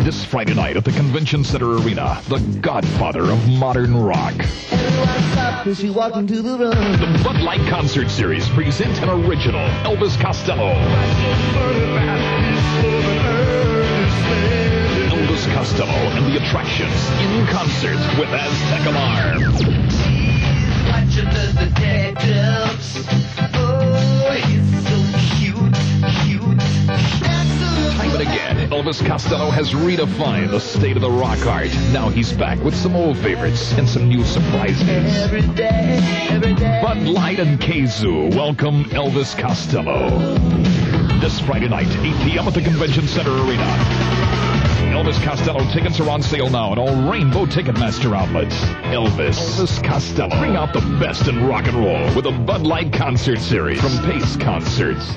This Friday night at the Convention Center Arena, the godfather of modern rock. Everyone stopped as she walked into the room. The Bud Light Concert Series present an original Elvis Costello. Elvis Costello and the Attractions in concert with Aztec Alarm. Watch him as the dead drops. Oh, he's so cute, cute. Time and again, Elvis Costello has redefined the state of the rock art. Now he's back with some old favorites and some new surprises. Every day. Bud Light and Kazoo welcome Elvis Costello. This Friday night, 8 p.m. at the Convention Center Arena. Elvis Costello tickets are on sale now at all Rainbow Ticketmaster outlets. Elvis Costello. Bring out the best in rock and roll with a Bud Light Concert Series from Pace Concerts.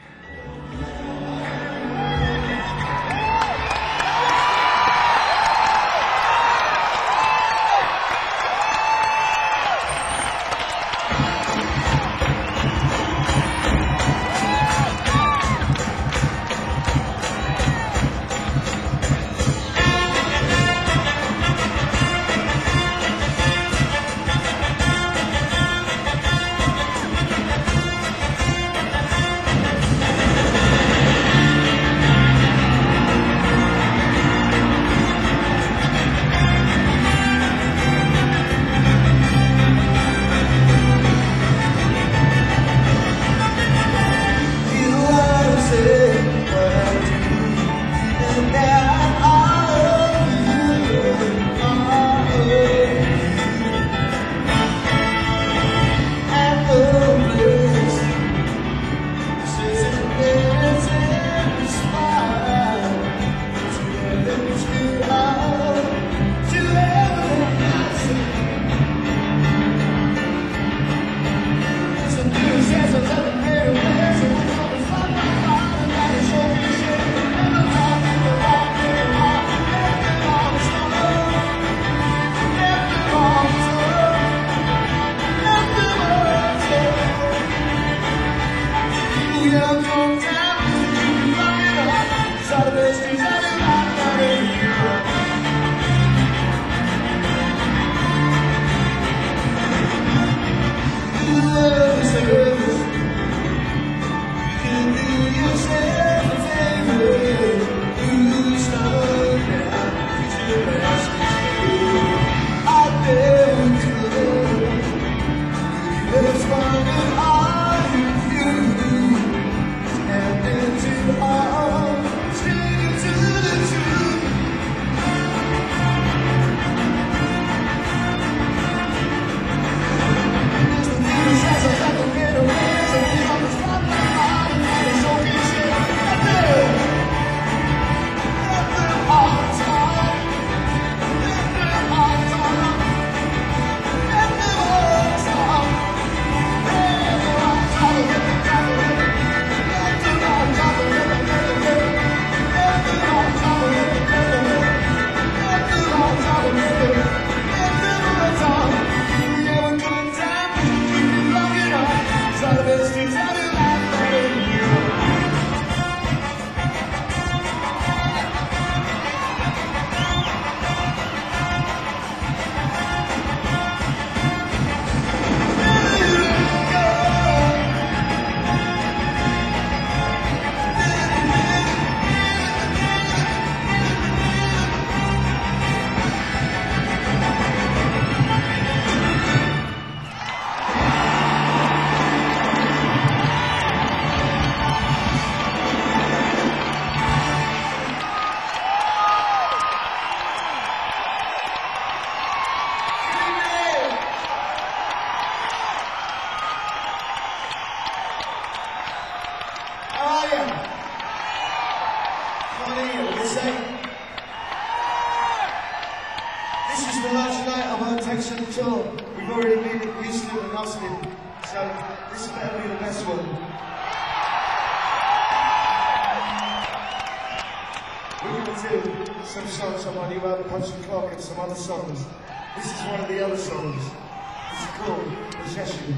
We've already been in Houston and Austin, so this better be the best one. We're going to do some songs on my new album, Punch and Clock, and some other songs. This is one of the other songs. It's called Possession.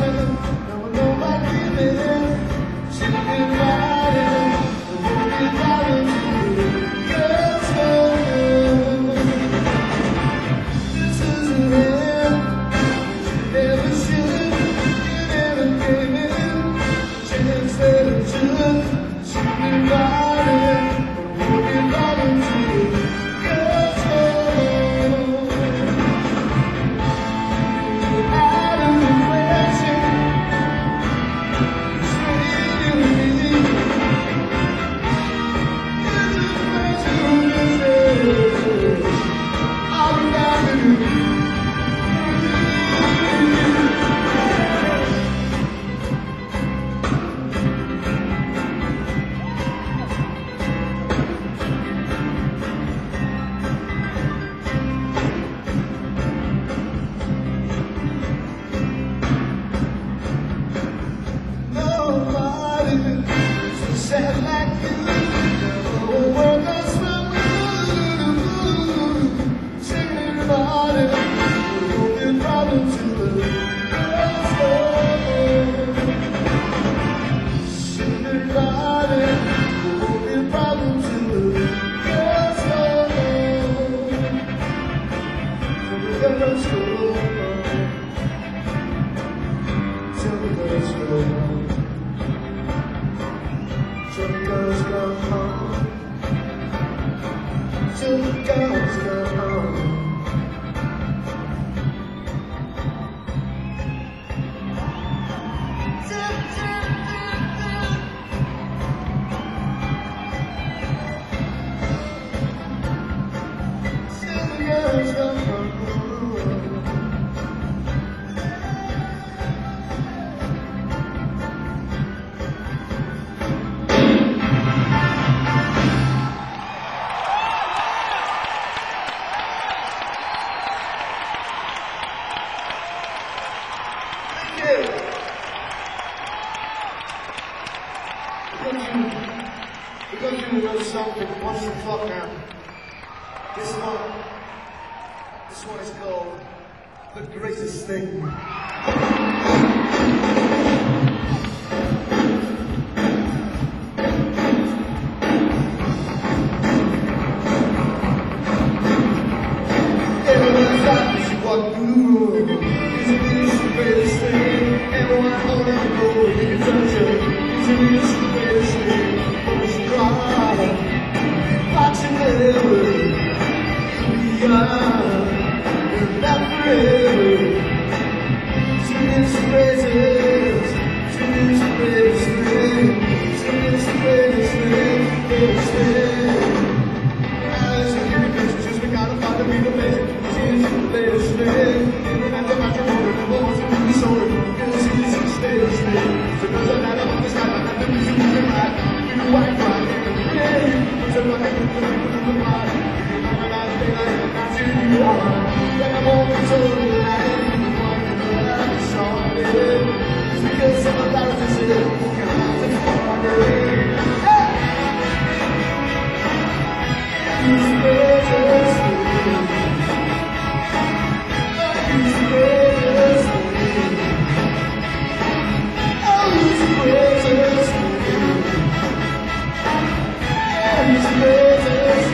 His presence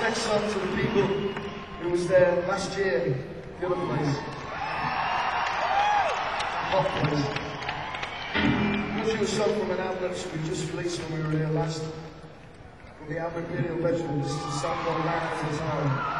next song to the people who was there last year, the other place. Hot place. I'm not sure a song from an album that we just released when we were here last. From the album Imperial Veterans. This is a song called Land of His Own.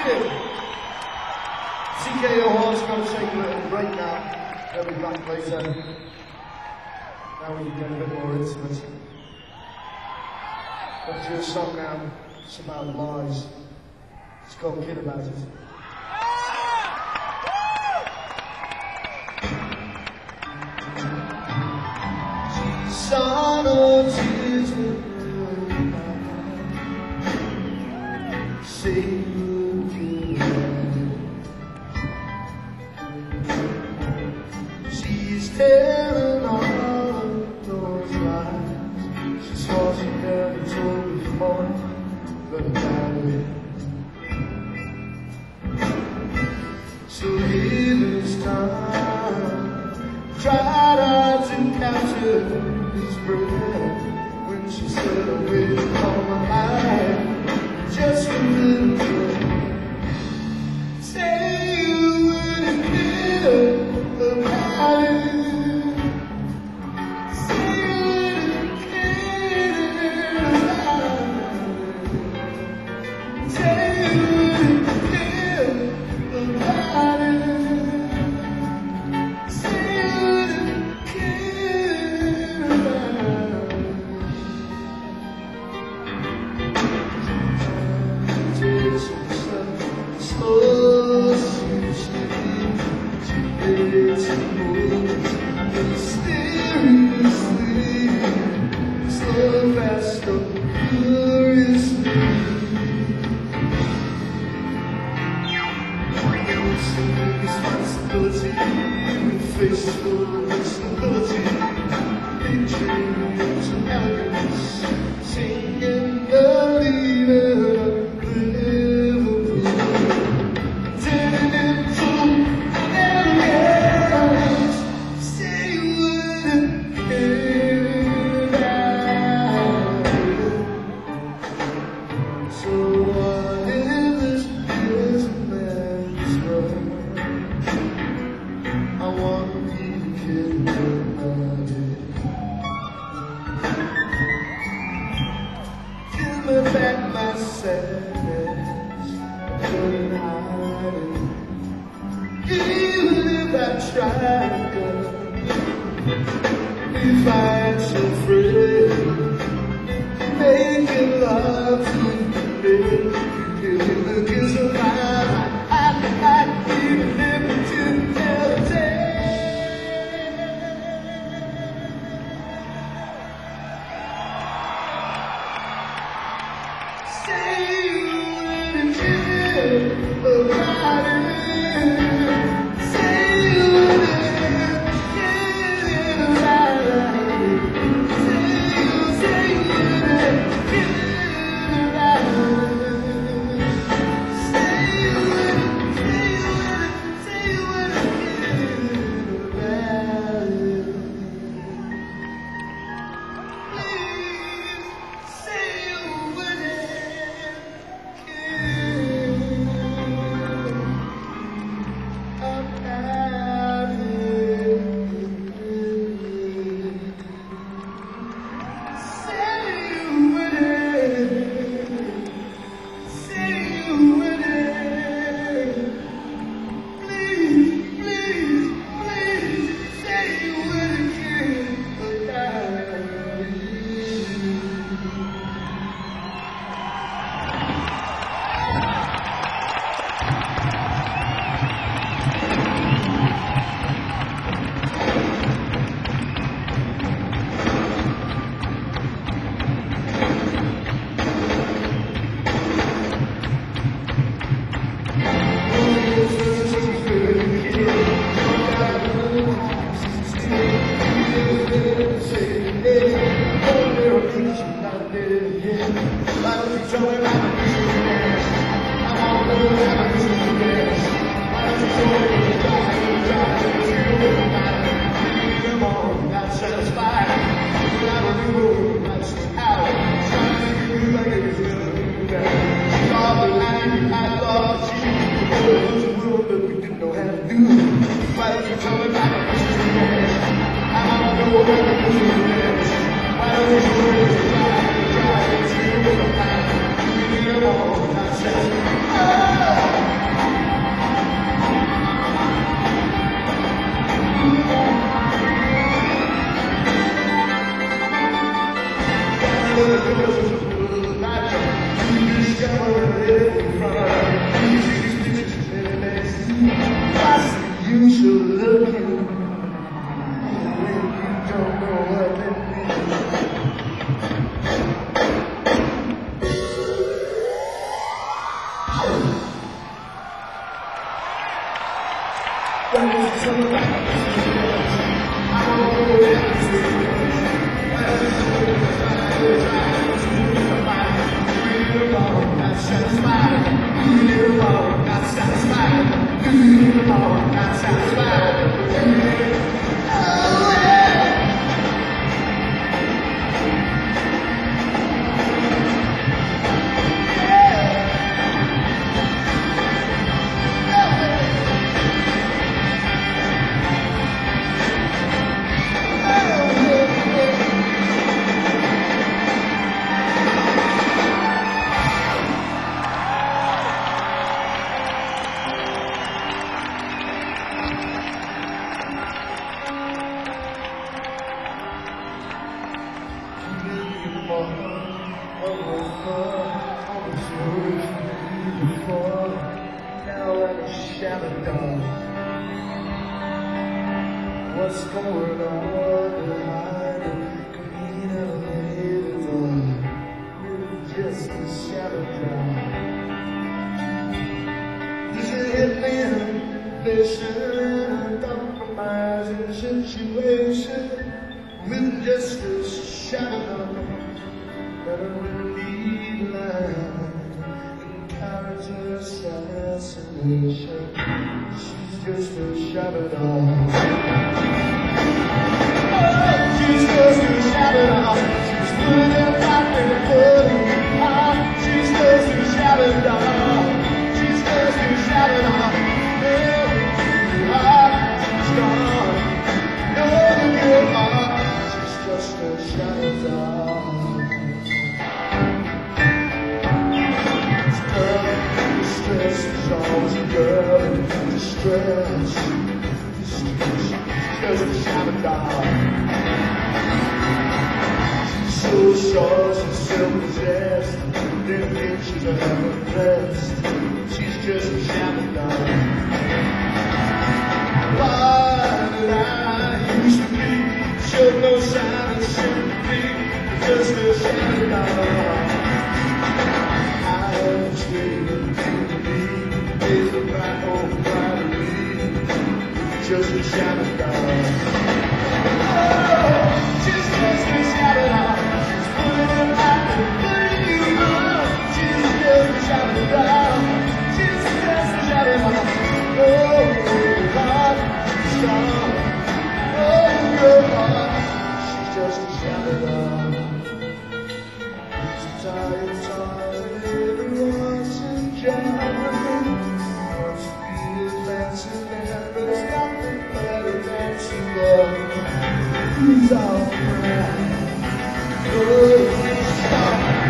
you. TKO Hall's going to take a little break now. They'll be back later. Now we can get a bit more intimate. Got to do a song now. It's about lies. It's called Kid About It. Son of Jesus, say you can. She's telling all of those lies. She swore she never told me before, but about it. So here this time, try not to capture his breath when she said I will on my mind just a little bit. Say you wouldn't care about it. Say you wouldn't care about it. Say you wouldn't care about it. Oh, What's going on behind the green elevator door? You're just a shadow drop. He's a hitman, vision, compromising situation with just a shadow that a relief line and character assassination. She's just a shadow dog. She's just a shadow dog. She's putting out in the pudding out. She's just a shadow dog. She's just a shadow dog. No, she's gone. No, you're gone. She's just a shadow dog. Distress is always a girl in distress. Just a shadow dog. She's so short, she's self-possessed. Didn't think she'd ever blessed. She's just a shadow dog. Why did I used to be? Showed no sign of sympathy. Just a shadow dog. I am sleeping in the days of my own pride. Just a shadow dog. Oh, she's just a shadow dog. She's putting out the putting you on. She's just a shadow dog. She's just a shadow dog. Oh, God, she's gone. Oh, God, she's just a shadow dog. She's tired, everyone's in John. Wants to be advancing there, but it's nothing better than to love. He's all right. Oh, stop.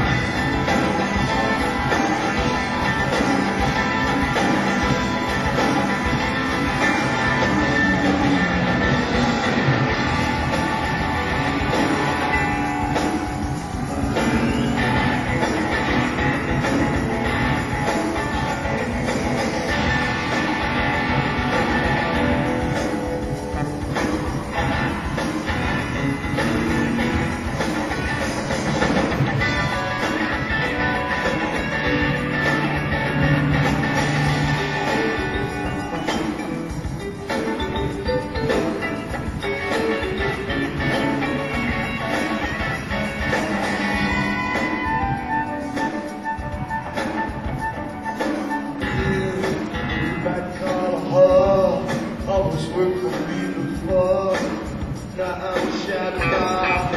Always worked for me before. Now I'm a shadow dog.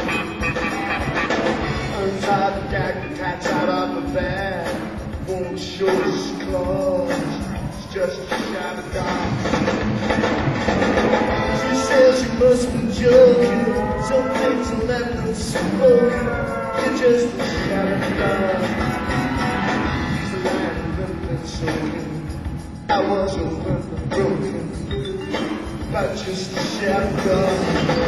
Untie the gag, the cat's out of the bag. Won't show his claws. It's just a shadow dog. She says you must be joking. Some things are left unspoken. You're just a shadow dog. He's a lion that been soaking. I was a broken. But just a shadow dog.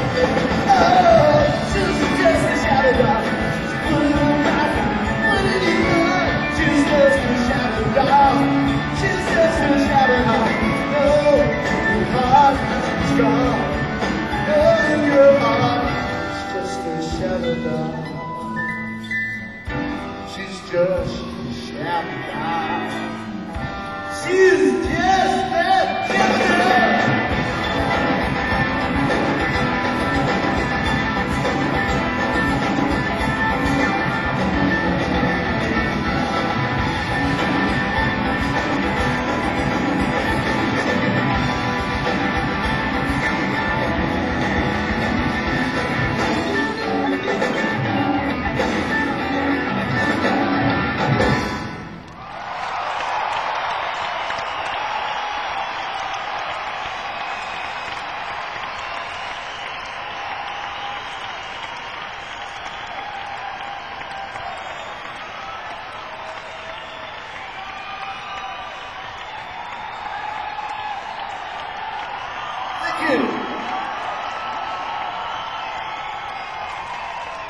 Oh, just a shadow dog. Put it on my, put it in. She's just a shadow dog. She's just a shadow dog. No, your heart is gone. No, your heart is just a shadow dog. She's just a shadow dog. She's just a shadow dog.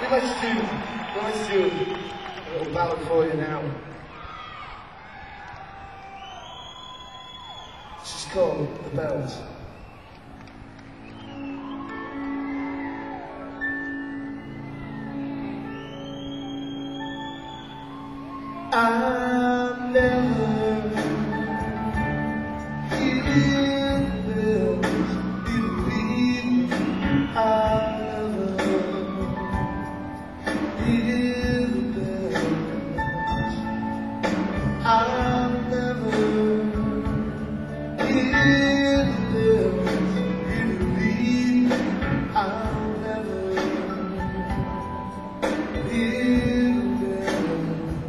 Let's do a little ballad for you now. This is called The Bells. I'll never hear the bells, believe me. I'll never hear the bells. I'll never hear the bells, believe me. I'll never hear the bells.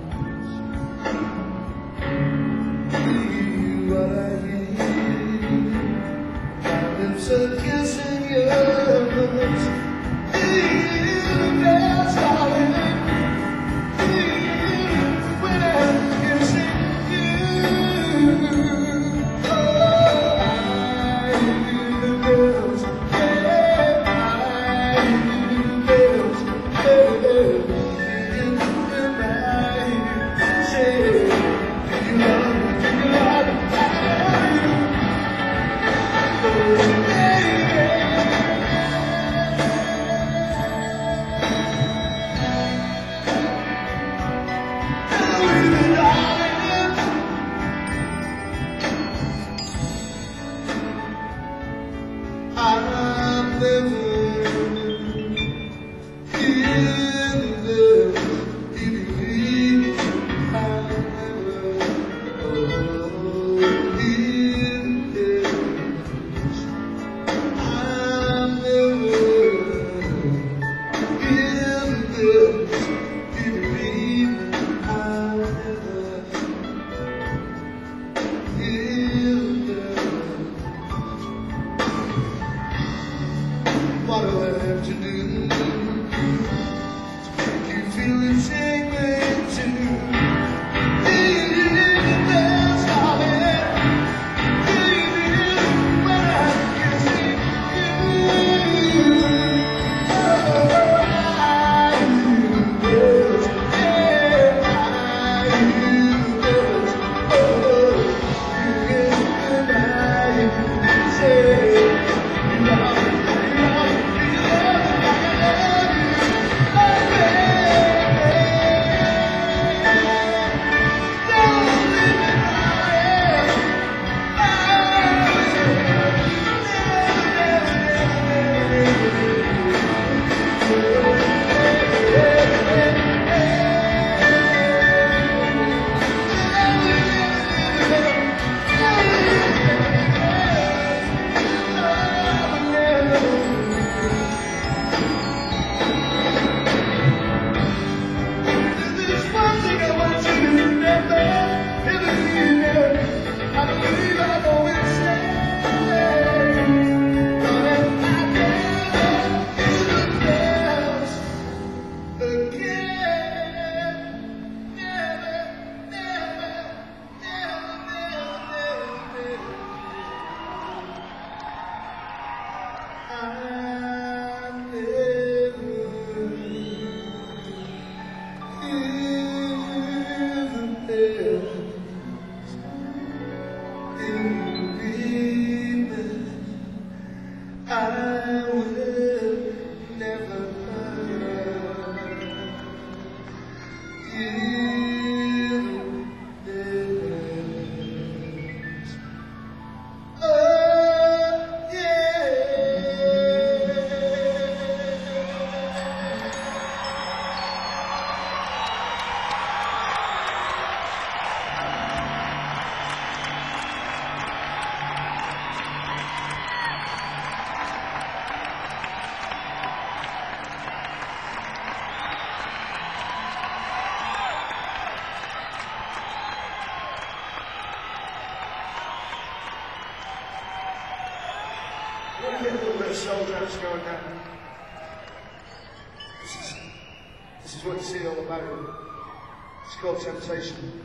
What I hear, my lips are kissing yours. Hear the bells calling, hear when I'm kissing you. Oh, I hear the bells, yeah, I hear the bells, yeah, and I say, do you love me? Do you love me? What do I have to do to make you feel the same way too? Hear the bells calling, hear when I'm kissing you. Oh, I hear the bells, yeah, I hear the bells. Oh, and I say, you love me. I will never hear the bells. Oh, yeah. We're going to get a little bit of soul dance going now. This is what you see all about. It's called Temptation.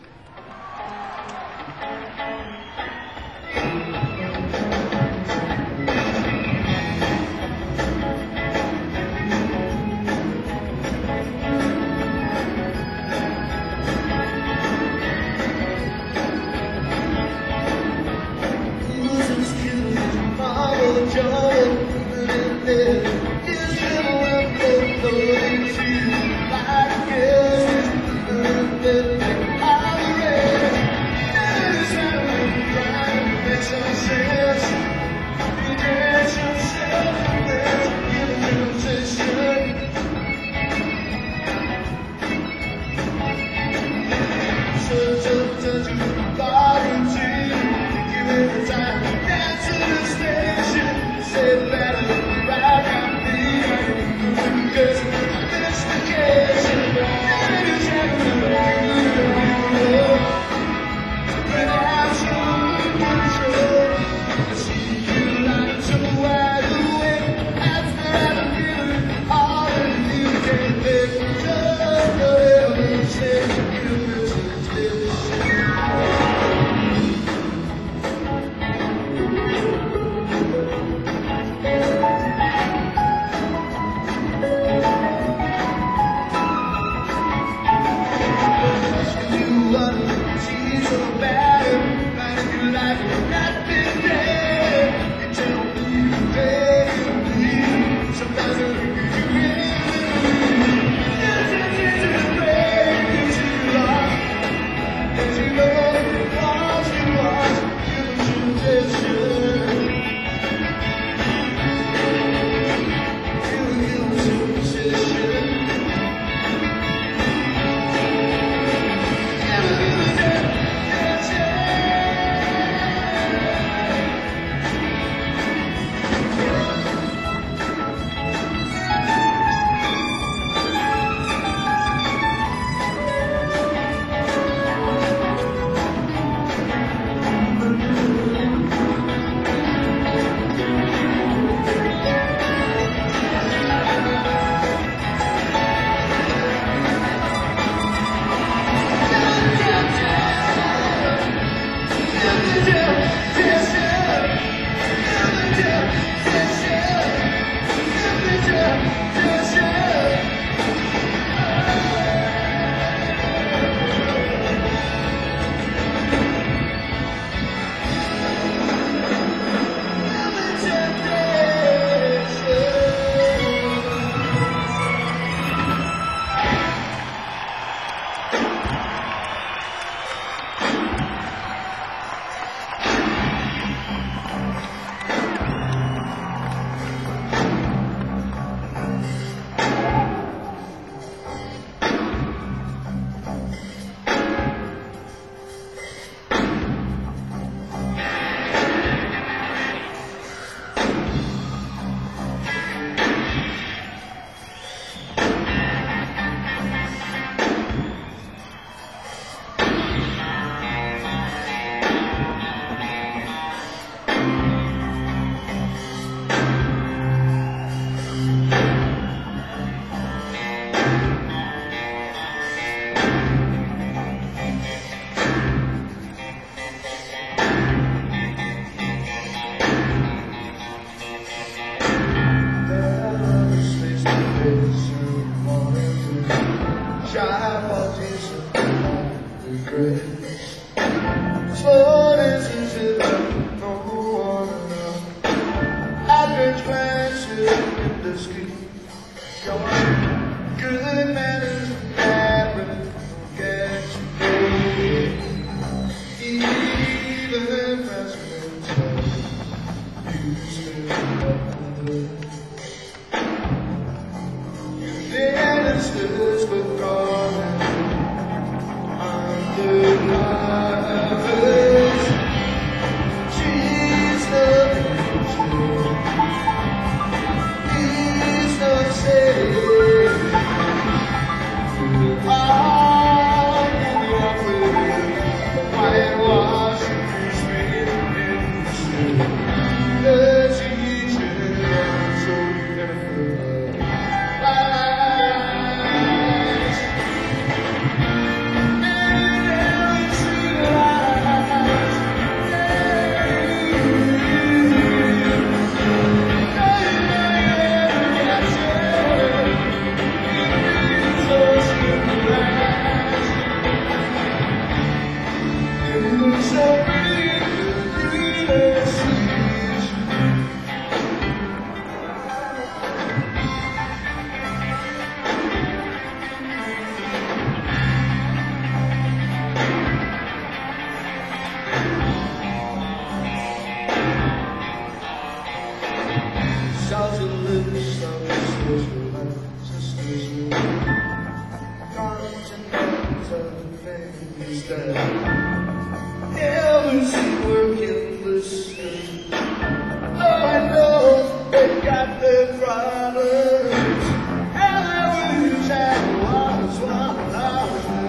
that Elvis is working the system. Oh, I know they got their problems. And they wish I was one of them.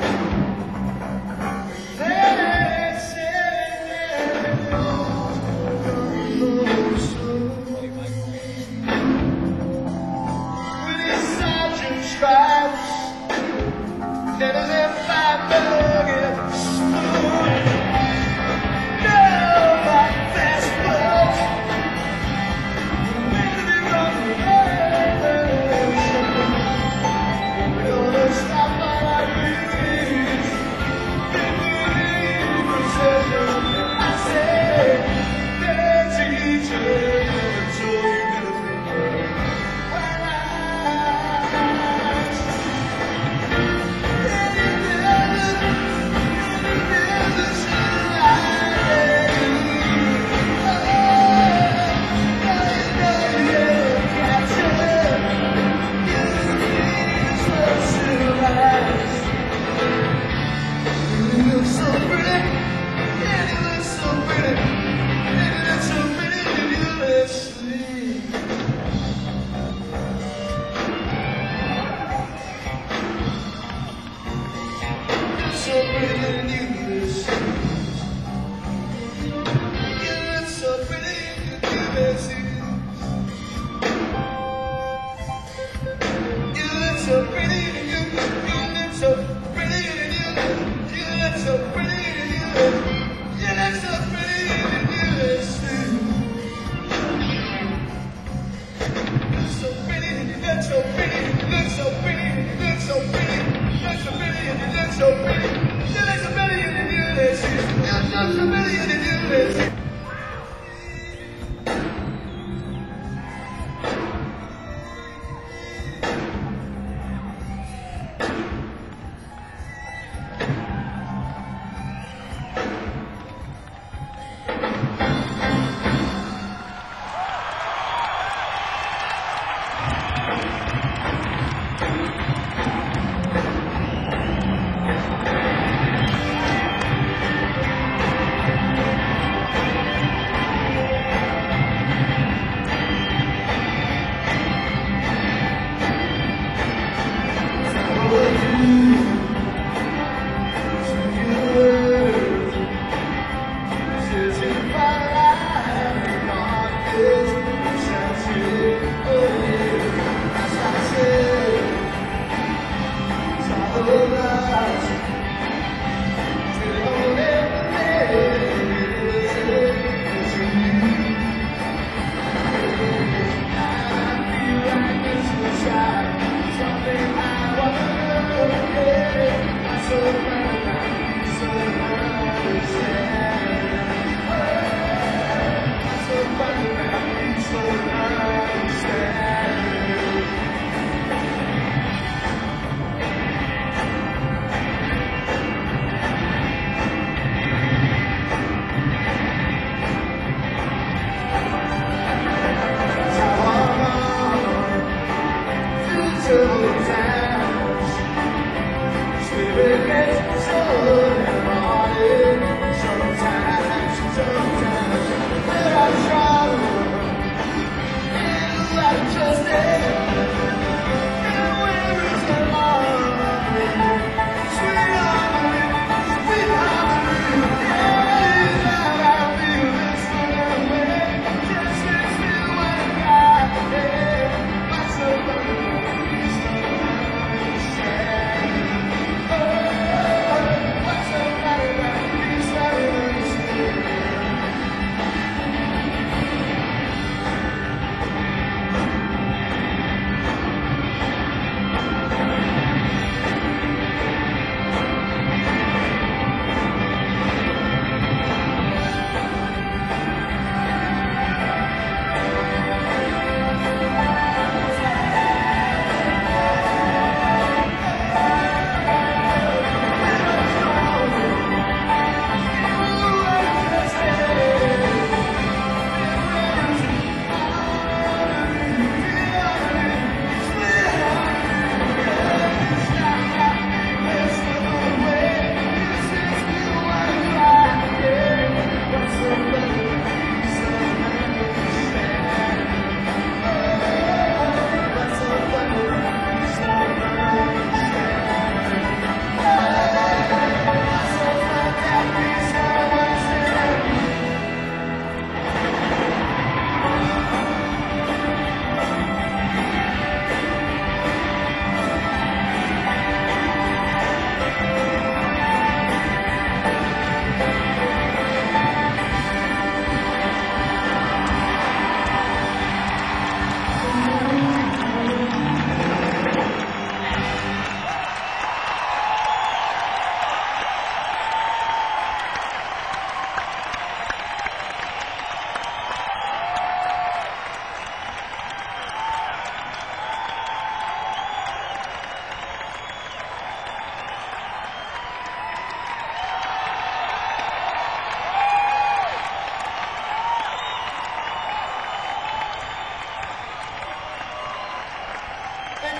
They said, with his sergeant stripes and his M5 buggy.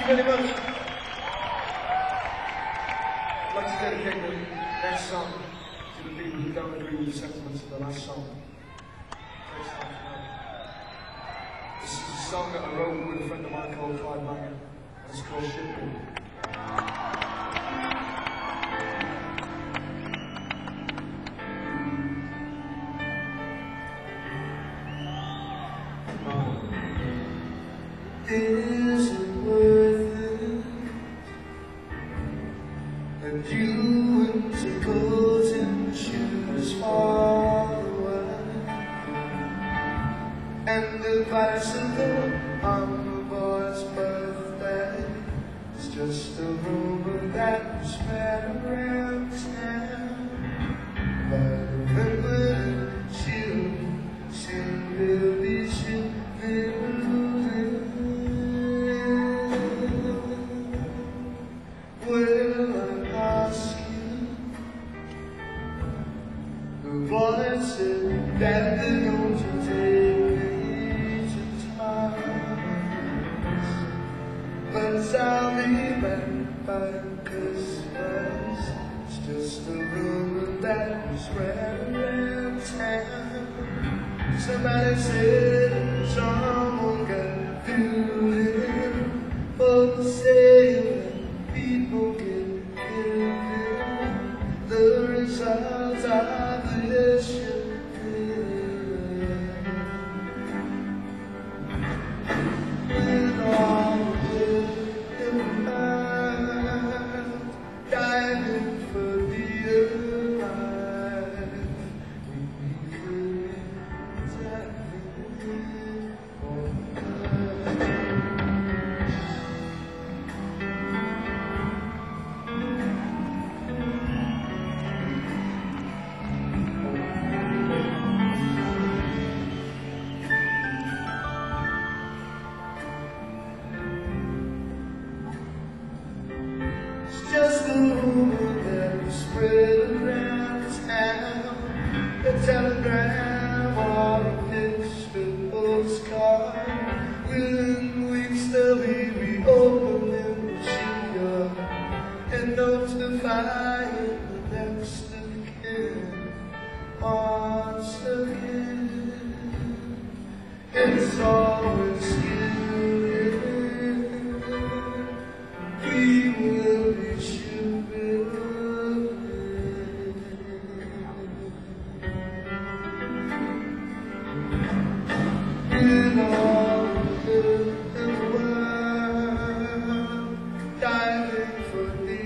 very much. I'd like to dedicate the next song to the people who don't agree with the sentiments of the last song. This is a song that I wrote with a friend of mine called Clyde Mangan, and it's called Shipping. Is it worth it that you went to golden shoes far away, and the bicycle on the boy's birthday is just a rumor that was spread around town? But remember, she'll sing Billy Shipping. Voice said that they're going to take me to Thomas, but I'll be back by Christmas. It's just a rumor that was spread around town. Somebody said someone got feeling for the sale and people get killed. The results are this with all the mind, diving for the alive. We could diving for just a rumor that was spread around town. A telegram or a picture postcard. Within weeks they'll be reopening the shipyard and notifying the next of kin. Once again, it's always you. We will be shipping in all the world, diving for the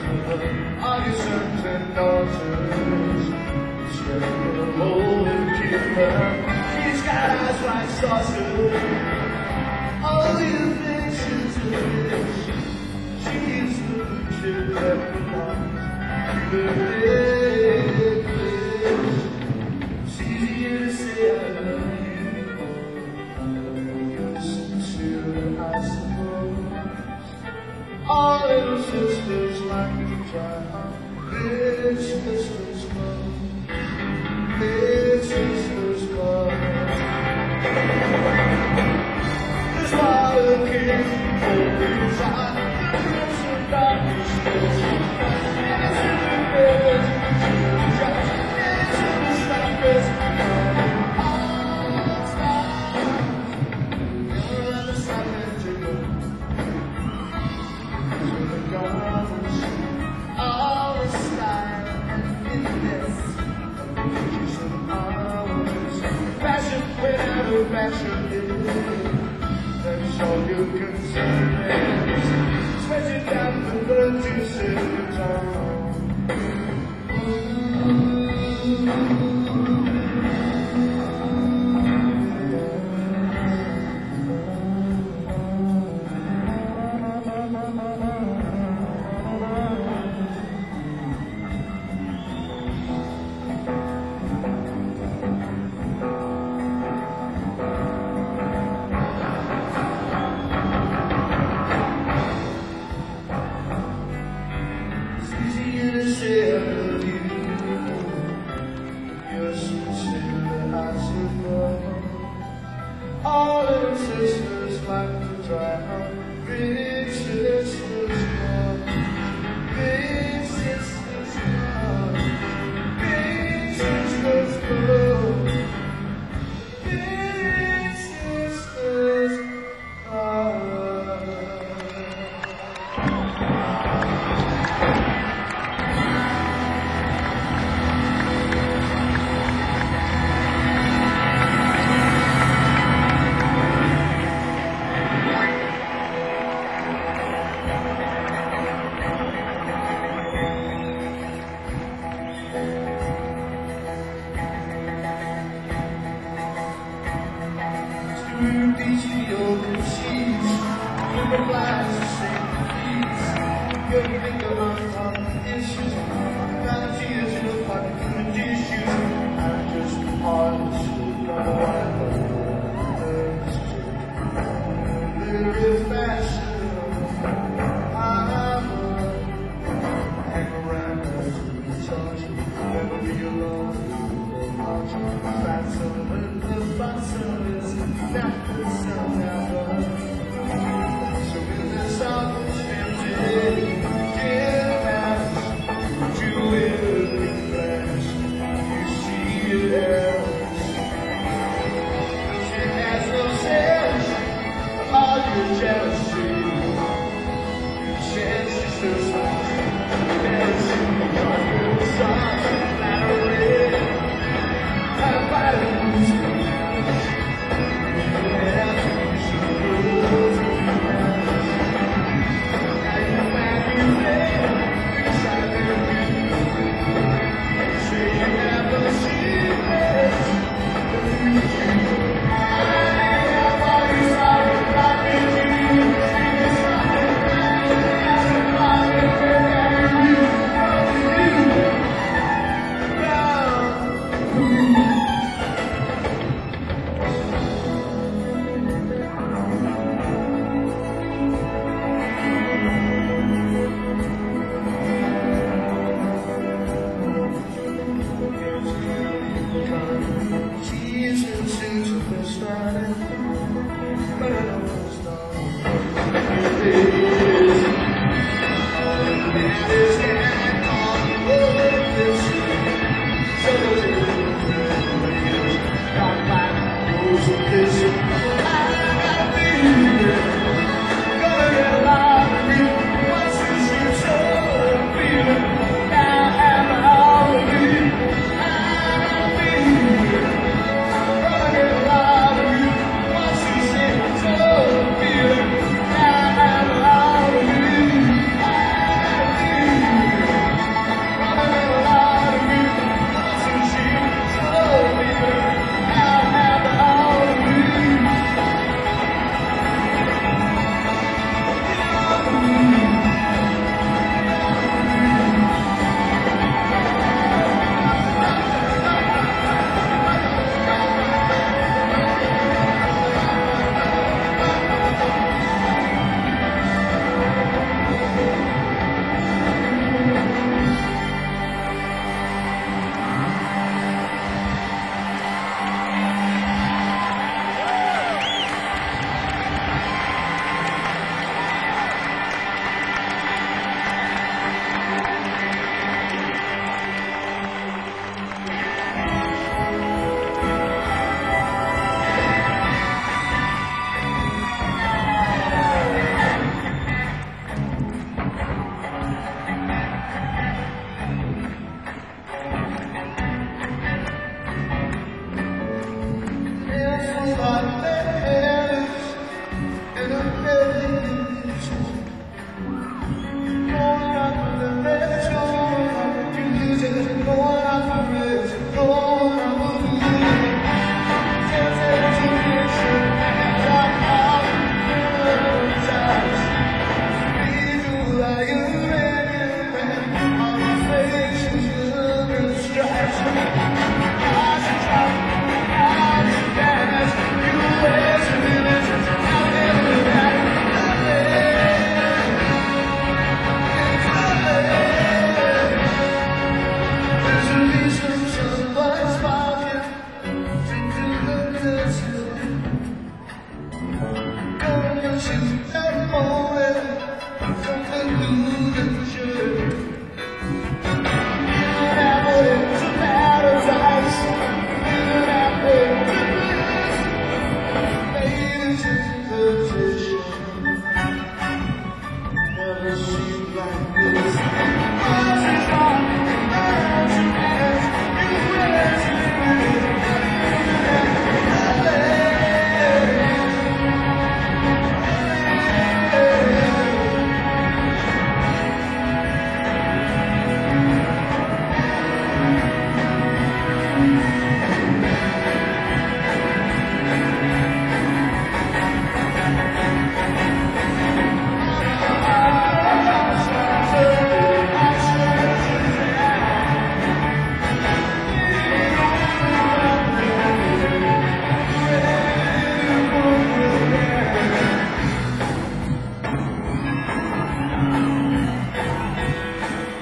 All your sons and daughters, spread the whole She's got eyes like saucers. All the affections of fish. She's the creature that belongs to the dead fish. It's easier to say I love you. You're sincere, I suppose. All little sisters like to try. Big sisters love. Big sisters love. That's why the king opens eyes. The crimson darkness fills his eyes. That's all you can say. Sweating down the blood to sit down. All them sisters like to drown. Big sisters gone. Big sisters gone. Big sisters gone. Big sisters gone. Beach the open seas, river flies the same fees. You think about issues, not tears in a pocket in the tissues. I'm just honest, there is fashion. I'm hang around to touch, never be alone. Find some the fun some is not the sound ever. So in this song, it's empty.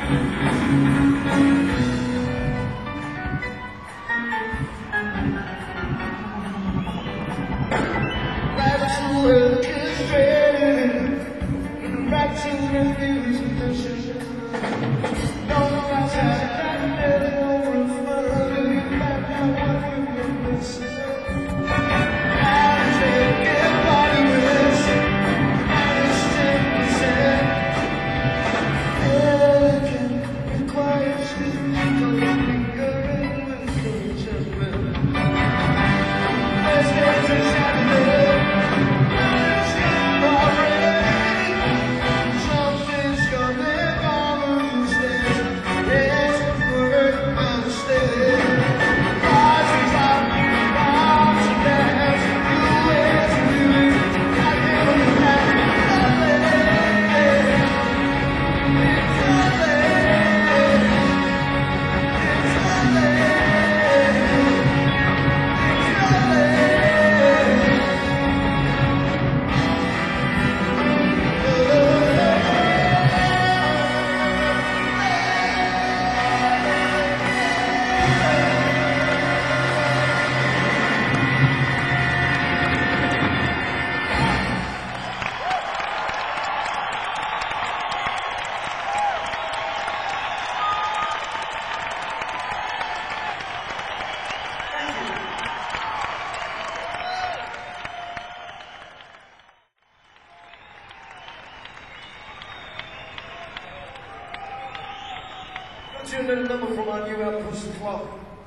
Do a little number from our new album, Push the Clock.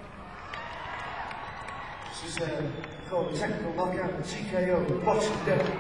This is called Technical Knockout, TKO, Boxing Devil.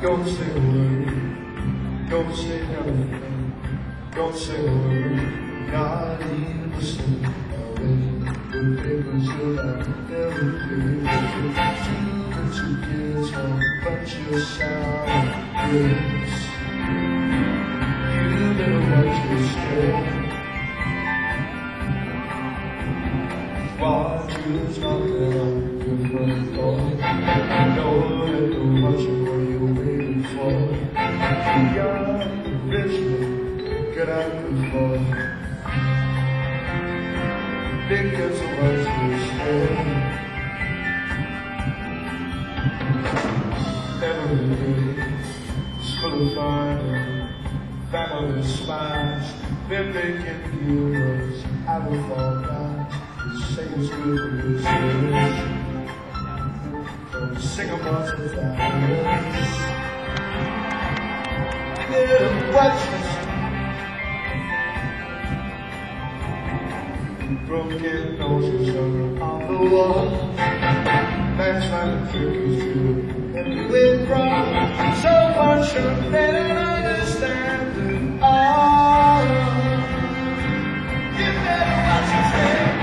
Don't say a word, don't say nothing, don't say a word, not even a single word. The papers about everything that you kids on a bunch of sour grapes. You better watch your step. Why you talking on your front door? I know that too much of what you're waiting for. You got the vision, get out the floor. Because of what you said. Every day is full of fire, family spies. Been making heroes out of all guys. Same school for this service. From Singapore to Dallas. Yeah, watch this. Broken noses are on the wall. That's why the trick is true. And we're wrong. So much of them understand it all. You better watch your step.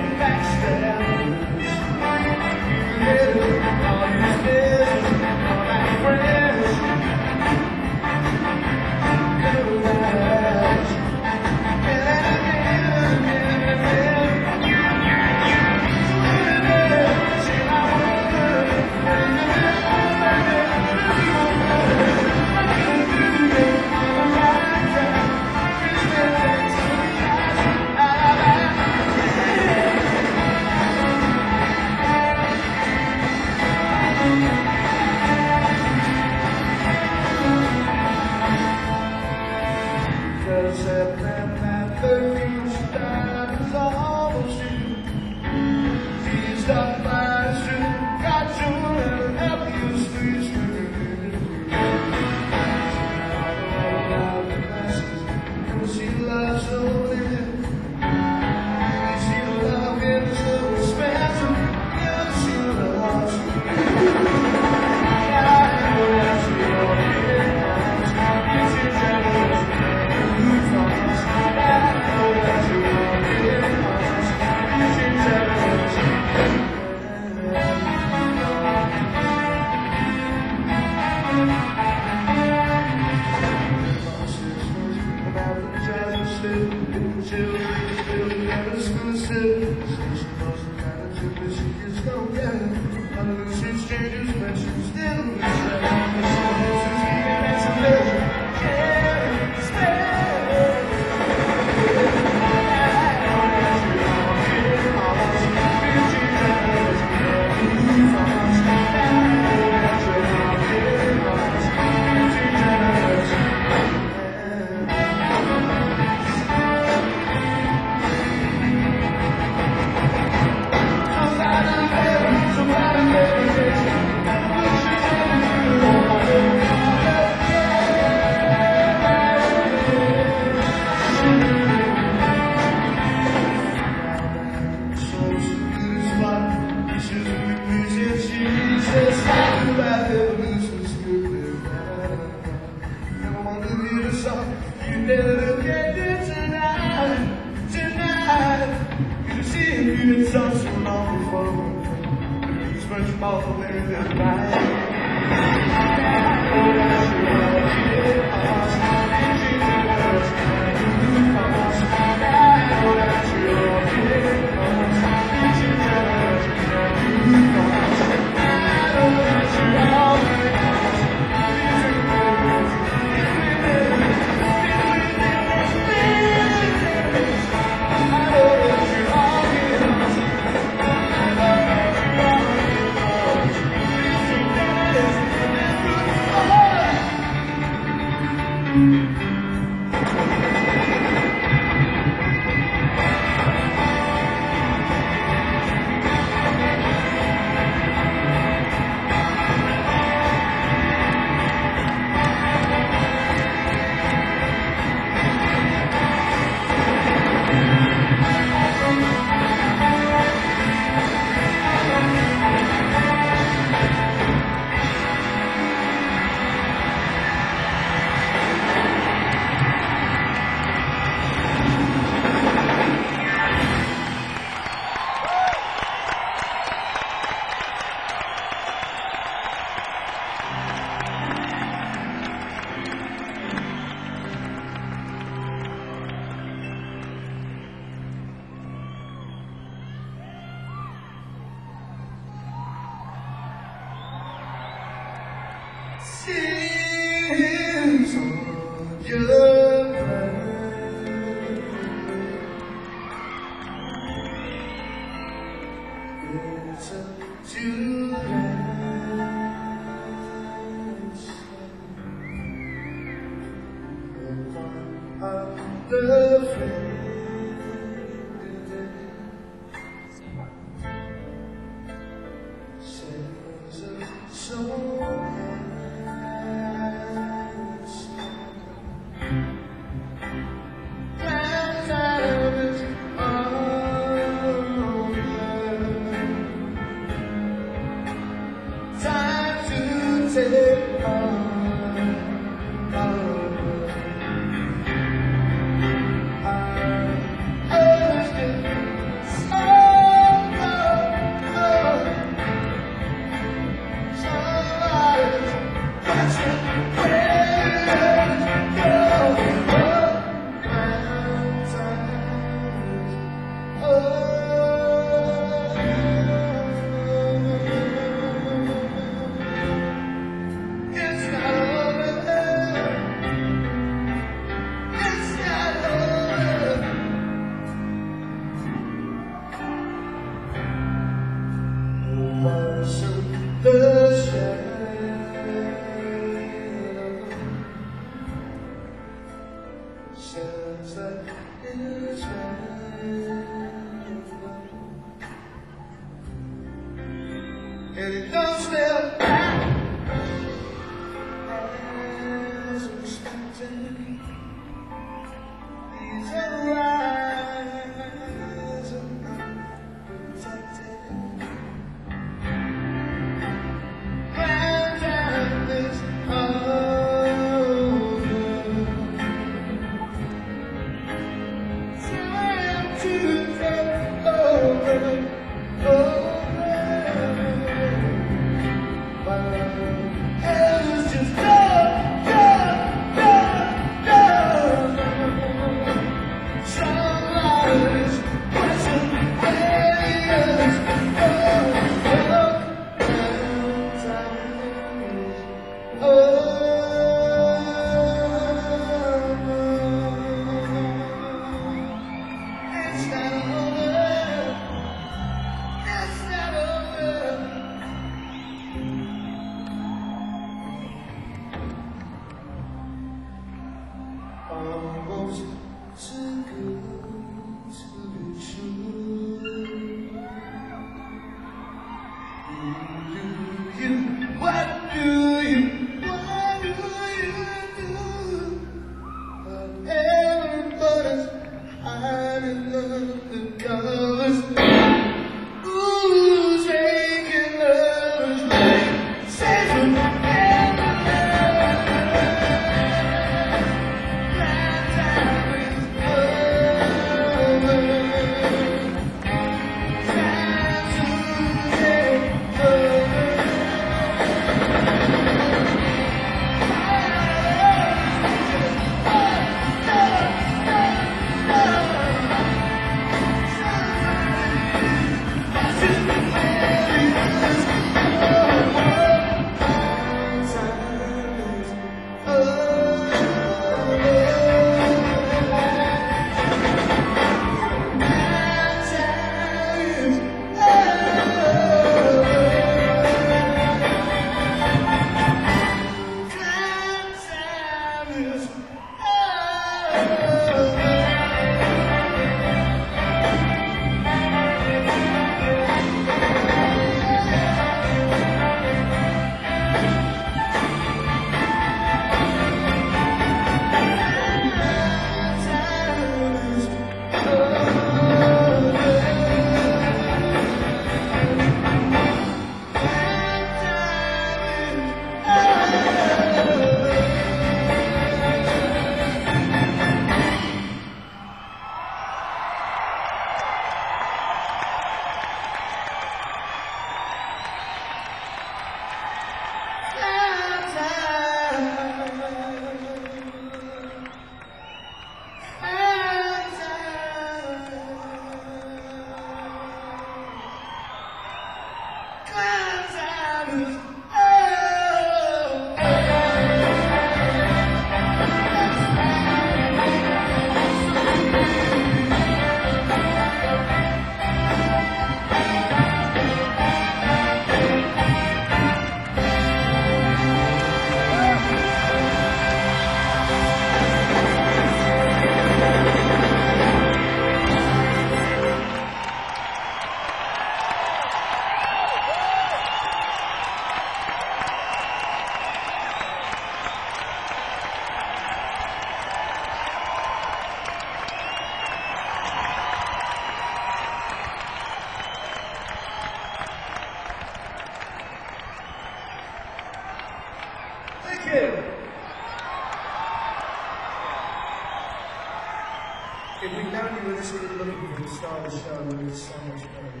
the show would be so much better.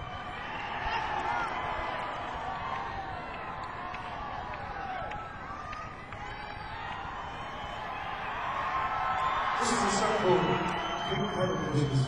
This is a song called Pink Powder Bushes.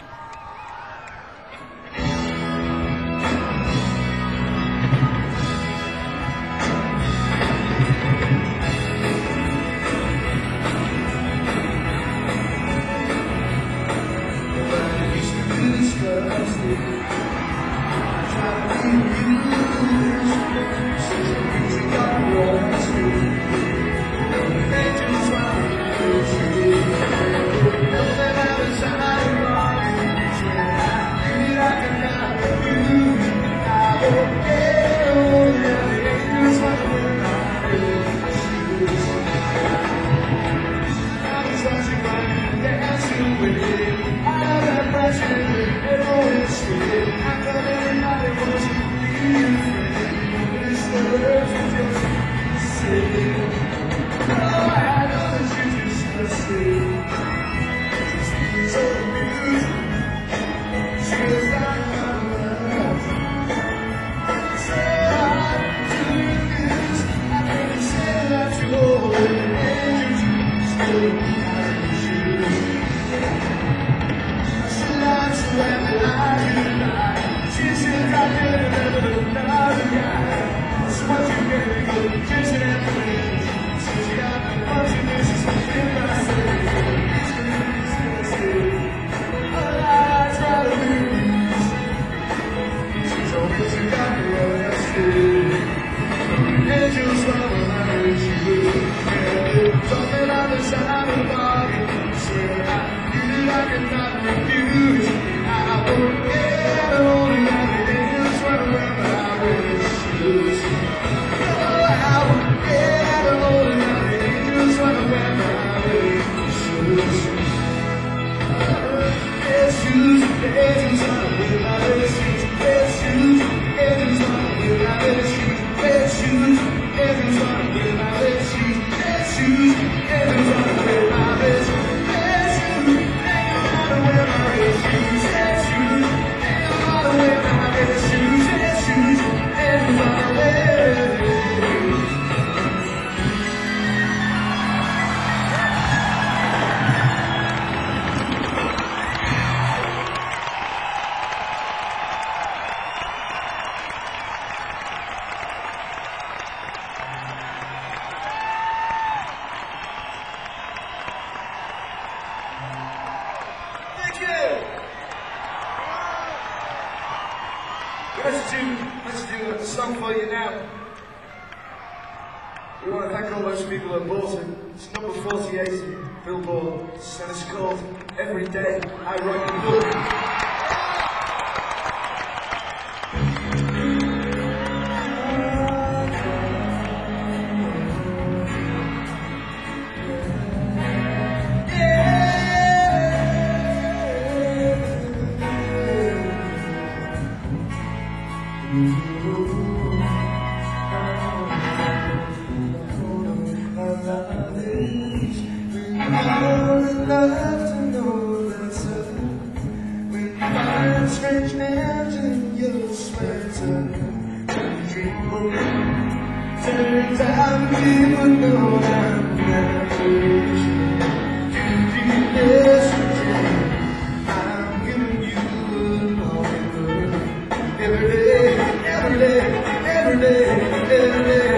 Let's do a song for you now. We want to thank all those people that bought it. It's number 48 in Billboard, and it's called Every Day I Write a Book. Strange hands in your sweater, turns out people know I'm not I'm giving you all every day, every day, every day, every day.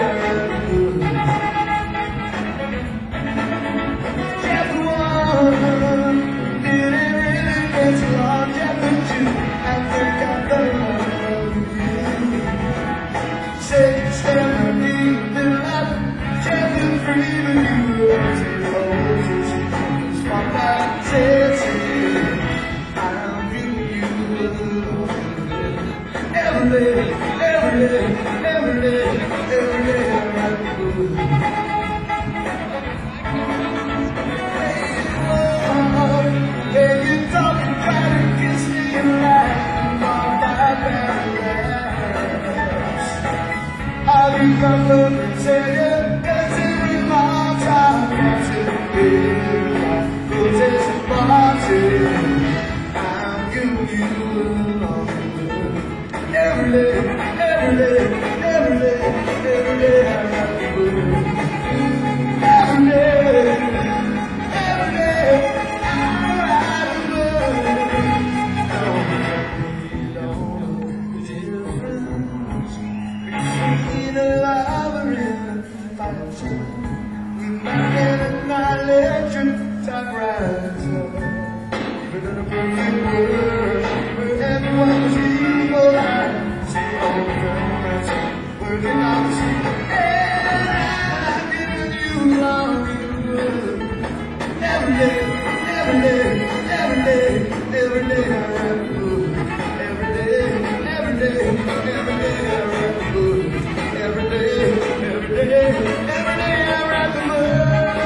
I'm Every day, every day, every day, every day I write the blues. Every day, every day I write the blues. Don't know the difference between a lover and a fighter. We might get an electric typewriter. But in a perfect world where everyone's equal, I see all the romance working on the sea. And I've given you all you were. Every day, every day, every day, every day I write the blues. Every day, every day, every day I write the blues. Every day, every day, every day I write the blues.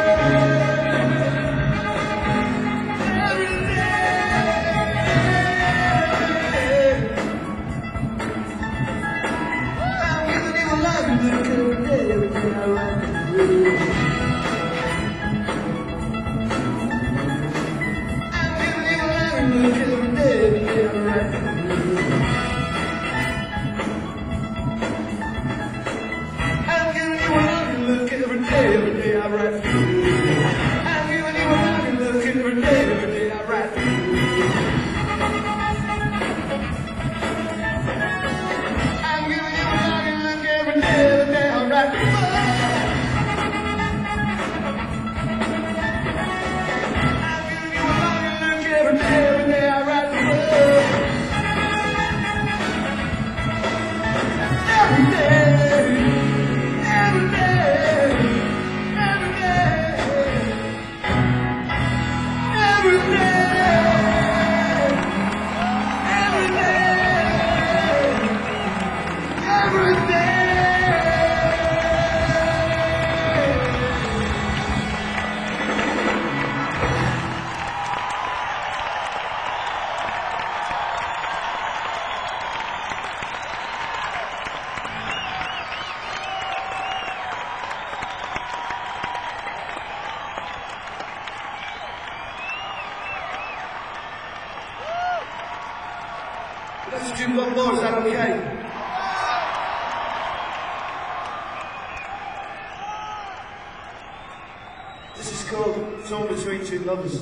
Let's do one more, is that okay? This is called Torn Between Two Lovers.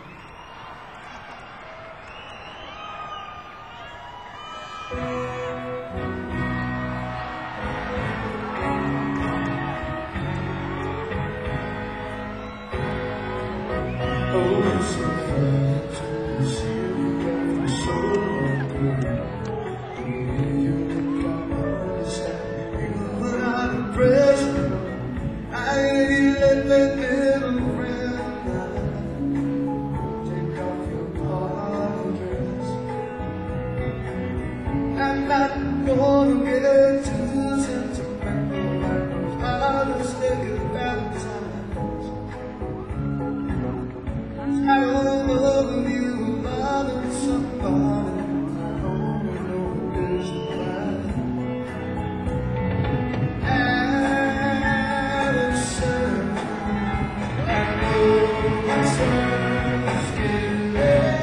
I'm not gonna get too sentimental like those others taking Valentine's. I don't love you, loving somebody. I only know there's a lie. Addison, I know myself getting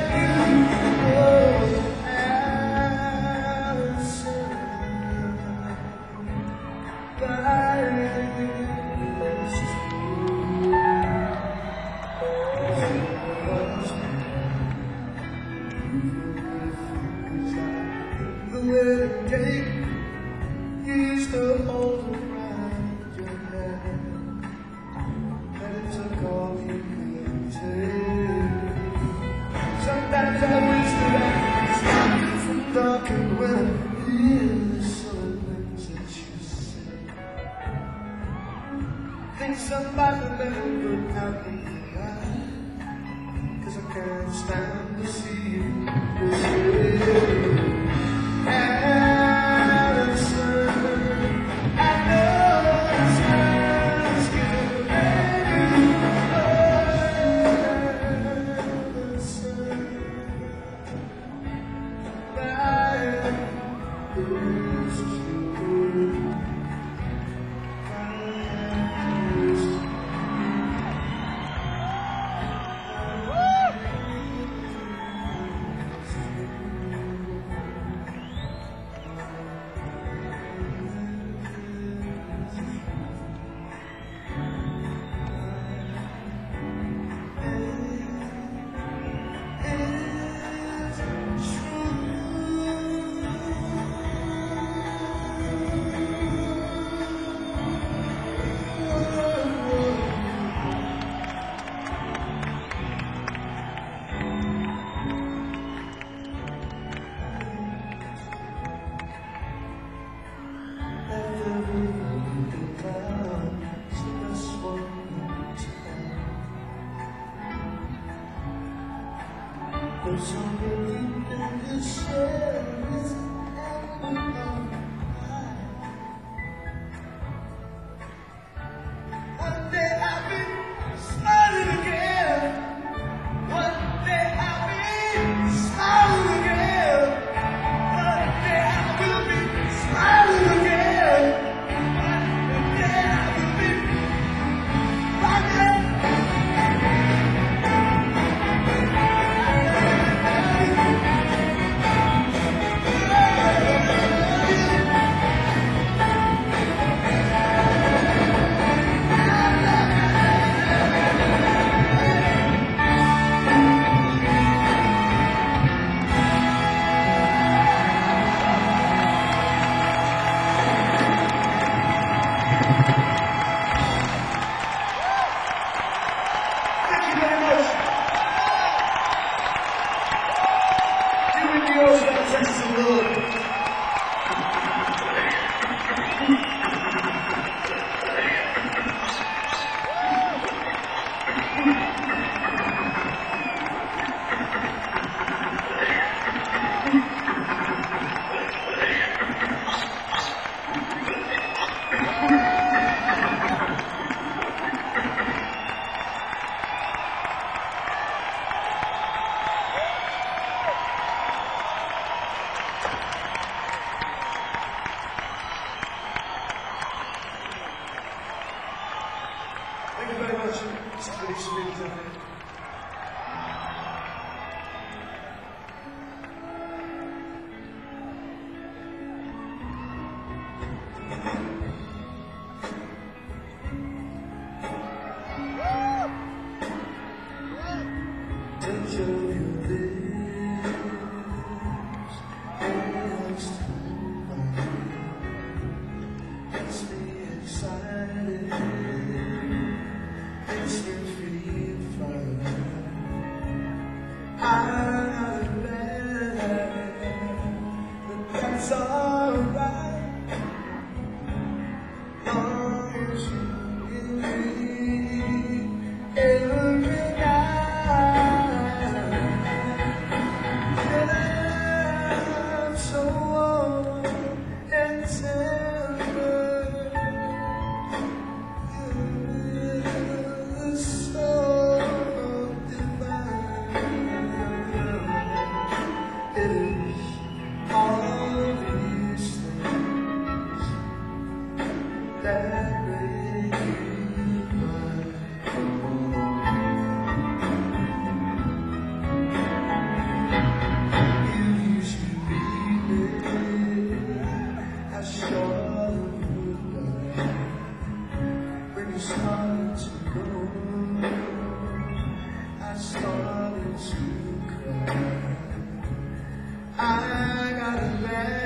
used to hold around your neck, and it took all you could take. Sometimes I wish that I could stop you from talking when you hear the sort of things that you say. Think somebody better look out in the eye, 'cause I can't stand to see you this way. Thank you very much. It's a good experience, I think. Touch of your lips next to mine gets me excited, makes me feel fine. I'm glad, but that's alright. Long as you give me every night. I'm so warm and tender. You're so divine. It is all these things that make you mine. You used to be there, I sure would die. When you started to go, I started to cry. I got a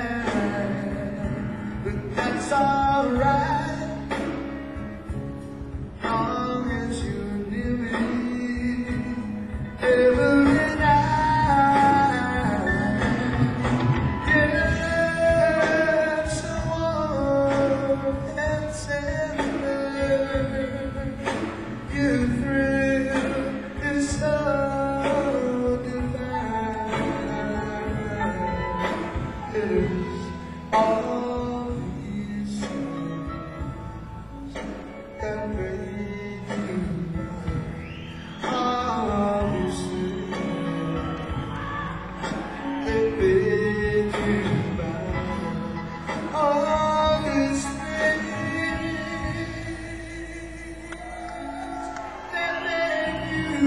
man, but that's alright. Long as you're near me every night. Yeah, so warm and tender. Your thrill is so divine. It is all these things that make you mine. All these things that make you mine. All these things that make you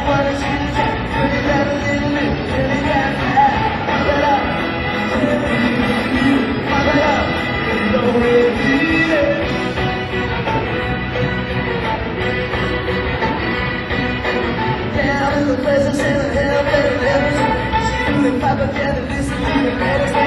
wanna see the jack, really got a little bit, really got that. Pump it up, you don't really need it. Down in the places in the hell, better letters. She knew that Papa can't listen to the letters.